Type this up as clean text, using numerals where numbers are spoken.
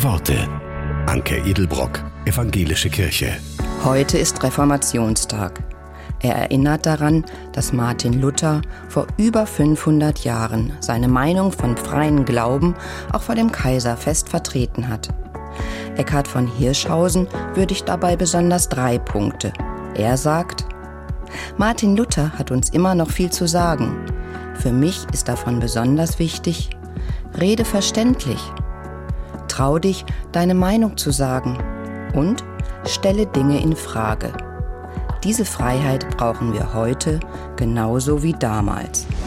Worte. Anke Edelbrock, Evangelische Kirche. Heute ist Reformationstag. Er erinnert daran, dass Martin Luther vor über 500 Jahren seine Meinung von freiem Glauben auch vor dem Kaiser fest vertreten hat. Eckhard von Hirschhausen würdigt dabei besonders 3 Punkte. Er sagt: Martin Luther hat uns immer noch viel zu sagen. Für mich ist davon besonders wichtig: Rede verständlich. Trau dich, deine Meinung zu sagen. Und stelle Dinge in Frage. Diese Freiheit brauchen wir heute genauso wie damals.